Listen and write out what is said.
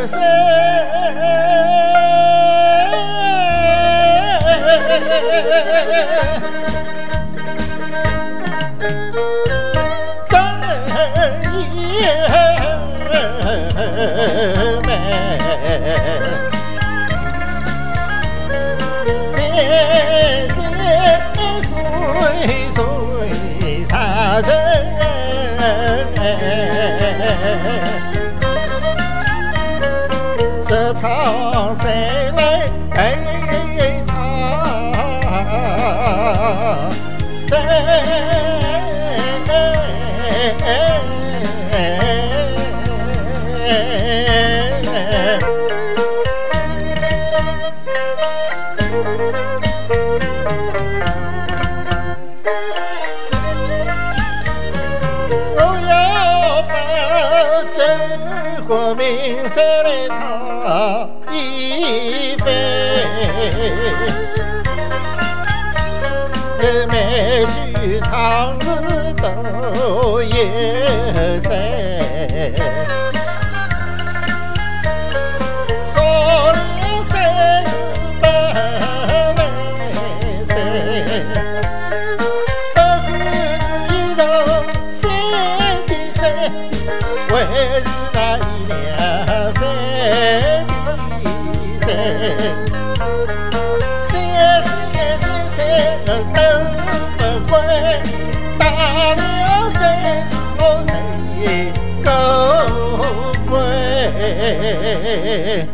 山，真也美。山山水水长城，十草山来人长，山我要把中国名山来唱一番，每句唱词都有神，少年生日本来生，不管是一头山的山，还是那一两山的山，山都不管，大了山是我谁高贵。